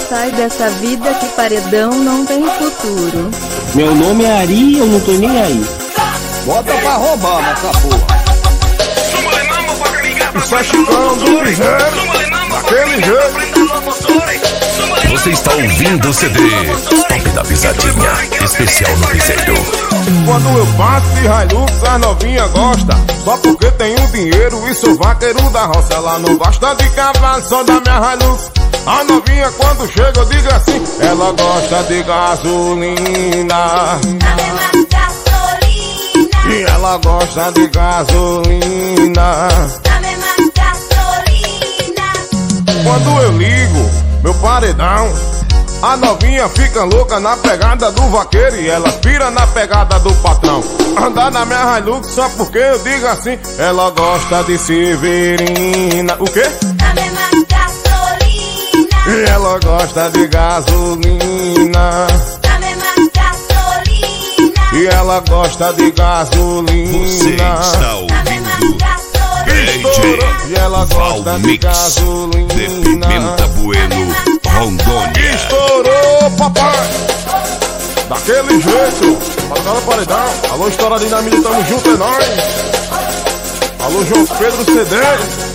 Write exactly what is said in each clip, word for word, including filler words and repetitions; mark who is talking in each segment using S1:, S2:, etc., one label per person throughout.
S1: Sai dessa vida que paredão não tem futuro.
S2: Meu nome é Ari e eu não tô nem aí.
S3: Bota pra roubar nessa porra. Isso é Chicão do Piseiro, daquele jeito.
S4: Você está ouvindo o C D Top da Pisadinha, especial no Piseiro.
S3: Quando eu passo de Hilux, a novinha gosta. Só porque tenho dinheiro e sou vaqueiro da roça. Ela não gosta de cavalo, só da minha Hilux. A novinha quando chega eu digo assim, ela gosta de gasolina. E ela gosta de gasolina. Quando eu ligo meu paredão, a novinha fica louca na pegada do vaqueiro e ela pira na pegada do patrão. Andar na minha Hilux só porque eu digo assim, ela gosta de Severina. O quê? E ela gosta de gasolina. E ela gosta de gasolina.
S4: Você está ouvindo D J
S3: E ela gosta de gasolina.
S4: de Pimenta Bueno, Rondônia.
S3: Estourou, papai! Daquele jeito. Para paredão. Alô, Estoura Dinamite, tamo junto, é nóis. Alô, João Pedro C D.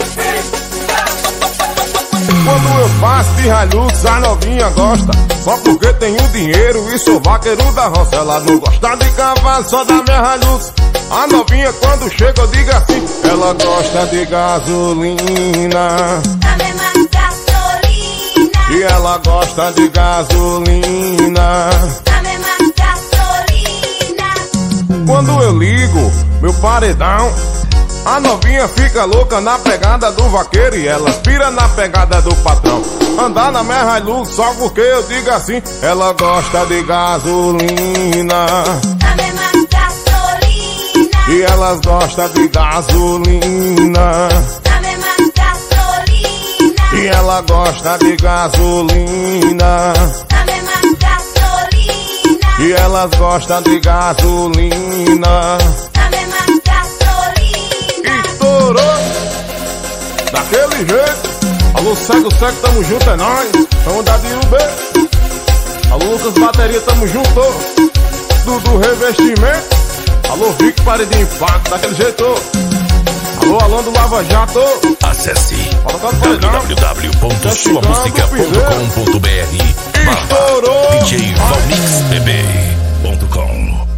S3: Quando eu passo de Hilux, a novinha gosta. Só porque tenho dinheiro e sou vaqueiro da roça. Ela não gosta de cavalo, só da minha Hilux. A novinha quando chega eu digo assim, ela gosta de gasolina. E ela gosta de gasolina. Quando eu ligo meu paredão, a novinha fica louca na pegada do vaqueiro e ela pira na pegada do patrão. Andar na minha Hilux só porque eu digo assim, ela gosta de gasolina. E elas gostam de gasolina. E ela gosta de gasolina. E elas gostam de gasolina. Estourou daquele jeito. Alô, cego, cego, tamo junto, é nóis. Vamos dar de Uber. Alô, Lucas Bateria, tamo junto. Dudu Revestimento. Alô, Vic Paredinho Impacto, daquele jeito. Alô, Alô do Lava Jato.
S4: Acesse w w w ponto sua música ponto com ponto b r barra D J Valmix B B ponto com.